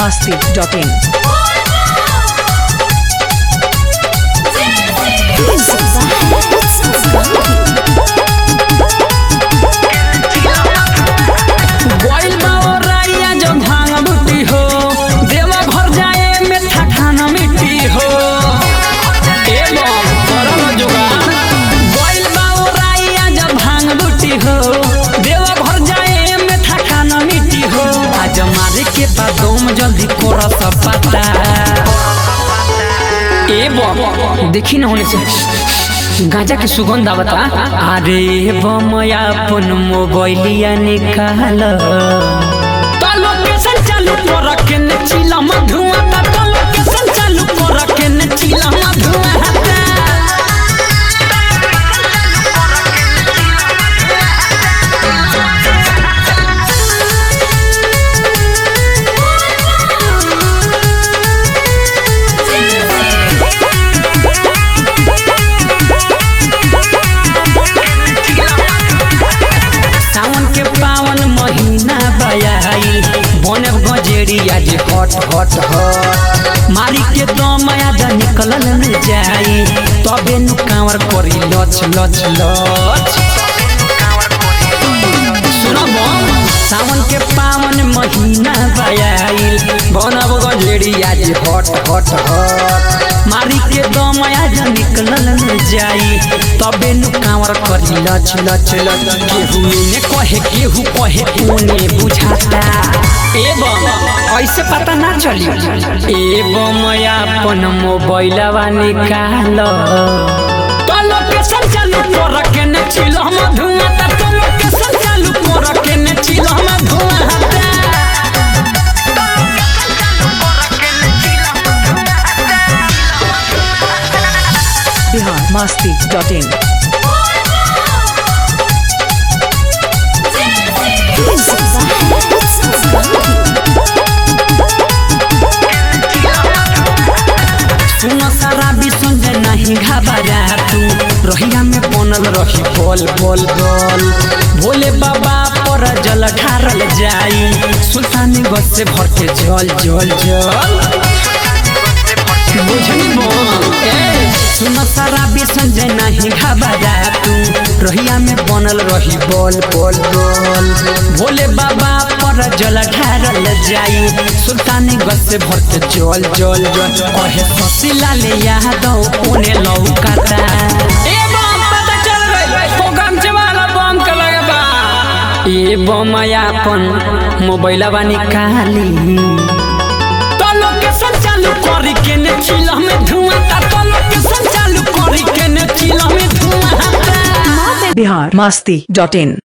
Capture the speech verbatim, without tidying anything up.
masti dot in. जल्दी कोरा सब पता ए बम देखी ना होने से गांजा की सुगंध आवता। अरे बम अपन मोबाइलिया निकाल तो लोकेशन चालू कर के न चिला मधुआ तो लोकेशन चालू कर के न चिला मधुआ आज हट हट हट मारी के दम आज निकल न जाई तबे नु कांवर करी लच लच लच। सुनो बम सावन के पावन महीना बयाइल बनब गजेड़ी आज हट हट हट मारी के दम आज निकल न जाई तबे नु कांवर करी लच लच लच। केहू ने कहे केहू कहे ओने बुझाता एवं ऐसे पता ना चली एवं अपन मोबाइलवा निकाल तो लोकेशन चालू कर के न चिलो मधुआ तो लोकेशन चालू कर के न चिलो मधुआ Bihar masti dot in. नहीं घबरा तू रोहिया में बनल रही बोल बोल बोल भोले बाबा पर जल ढारल जाई सुल्तानी गज से भर के जल जल जल बुझनी सुन सारा संजय नहीं घबरा तू रोहिया में बनल रही बोल बोल बोल भोले बाबा पर जल ढारल जाई सुल्तानी गज से भर के जल जल जल कहे ससिला ले यादव ओने लौकाता ए बम पता चल गइल प्रोग्राम चवाला बम के लगे बा ए बम अपन मोबाइलवा निकाली तो लोकेशन चालू करी के ने चिला में धुआं तो लोकेशन चालू करी के ने चिला में धुआं। Bihar masti dot in.